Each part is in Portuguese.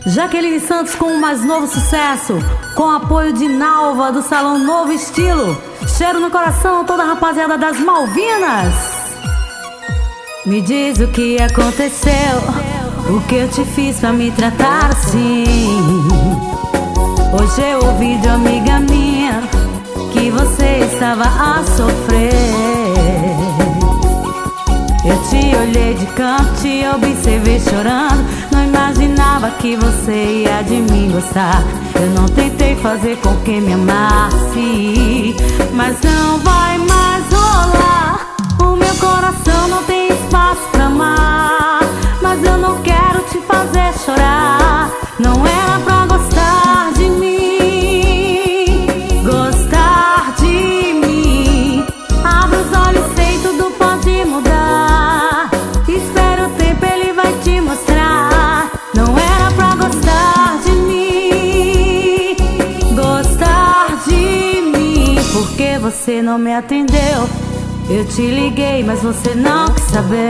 Jaqueline Santos com o mais novo sucesso, com apoio de Nalva do Salão Novo Estilo. Cheiro no coração, toda a rapaziada das Malvinas. Me diz o que aconteceu, o que eu te fiz pra me tratar assim. Hoje eu ouvi de uma amiga minha que você estava a sofrer. Eu te olhei de canto, te observei chorando. Não imaginava que você ia de mim gostar. Eu não tentei fazer com que me amasse, mas não vai mais rolar. O meu coração não tem espaço pra amar, mas eu não quero te fazer chorar. Não era pra gostar de mim, gostar de mim. Abre os olhos, sei, tudo pode mudar. Espera o tempo, ele vai te mostrar. Não era pra gostar de mim, gostar de mim. Porque você não me atendeu. Eu te liguei, mas você não quis saber.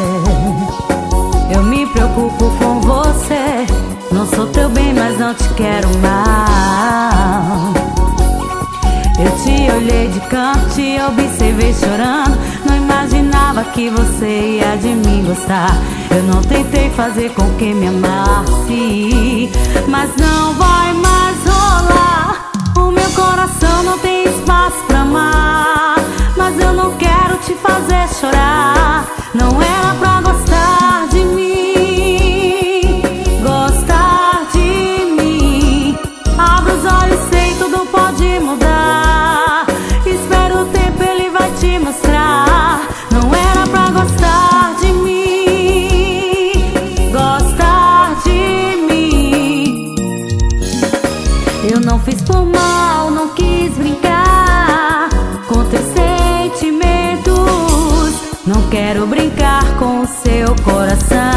Eu me preocupo com você. Não sou teu bem, mas não te quero mal. Eu te olhei de canto, te observei chorando. Não imaginava que você ia de mim gostar. Eu não tentei fazer com que me amasse, mas não vai mais rolar. O meu coração não tem espaço pra amar, mas eu não quero te fazer chorar. Não era pra gostar de mim, gostar de mim. Abre os olhos, sei, tudo pode mudar. Espera o tempo, ele vai te mostrar. Não era pra gostar de mim, gostar de mim. Eu não fiz por mal, não quis brincar com teus sentimentos. Não quero brincar com o seu coração.